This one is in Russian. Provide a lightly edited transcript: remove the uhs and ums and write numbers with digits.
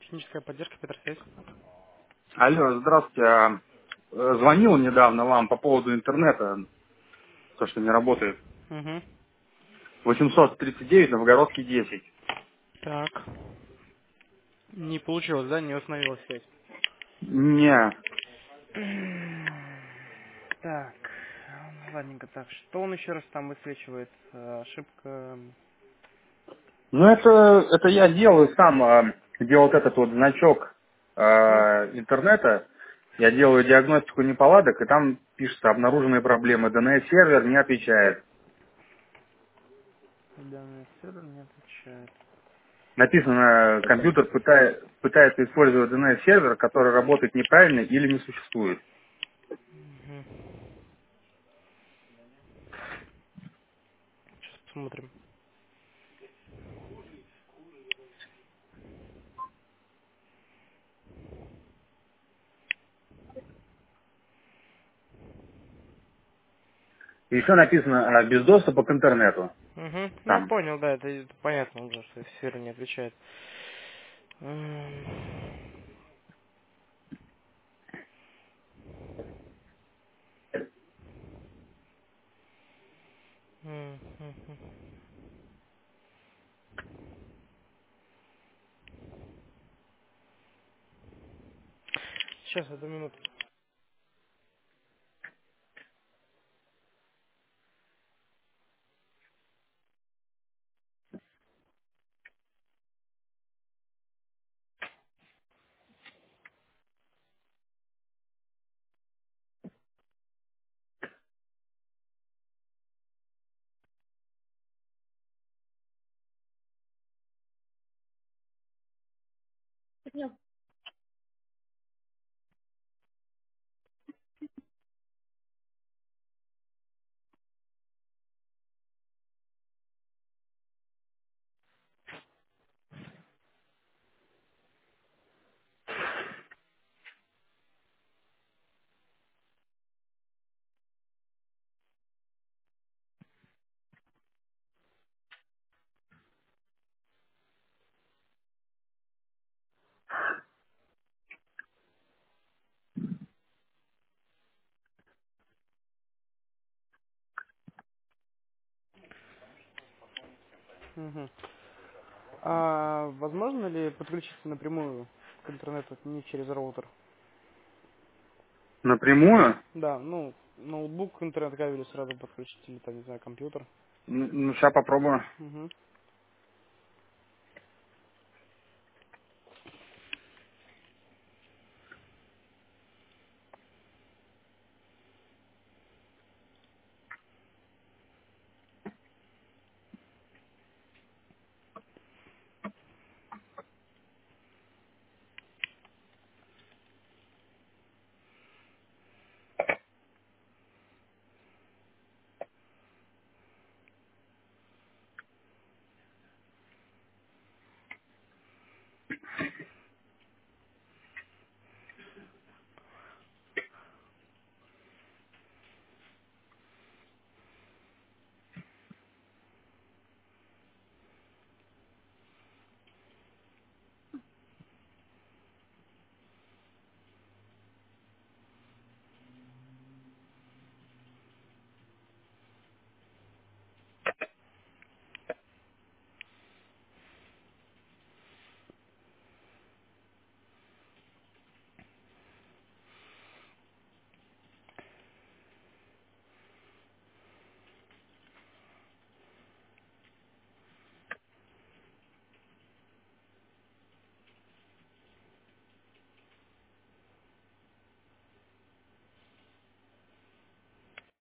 Техническая поддержка, Петросвязь. Алло, здравствуйте. Звонил недавно вам по поводу интернета, то, что не работает. Угу. 839, Новгородский 10. Так. Не получилось, да? Не установилась связь. Не. Так. Ладненько, так. Что он еще раз там высвечивает? Ошибка. Ну, это я делаю сам, делал вот этот вот значок Ну, интернета. Я делаю диагностику неполадок, и там пишется обнаруженные проблемы. DNS-сервер не отвечает. данный сервер не отвечает. Написано, компьютер пытается использовать DNS-сервер, который работает неправильно или не существует. Угу. Сейчас посмотрим. И еще написано без доступа к интернету. Угу. Ну, Там. понял, да, это понятно уже, что сервер не отвечает. М. Мгм. Сейчас, одну минуту. Мгм. А возможно ли подключиться напрямую к интернету, не через роутер? Напрямую? Да, ну, ноутбук к интернет-кабелю сразу подключить, или там, не знаю, компьютер. Ну, сейчас попробую. Угу.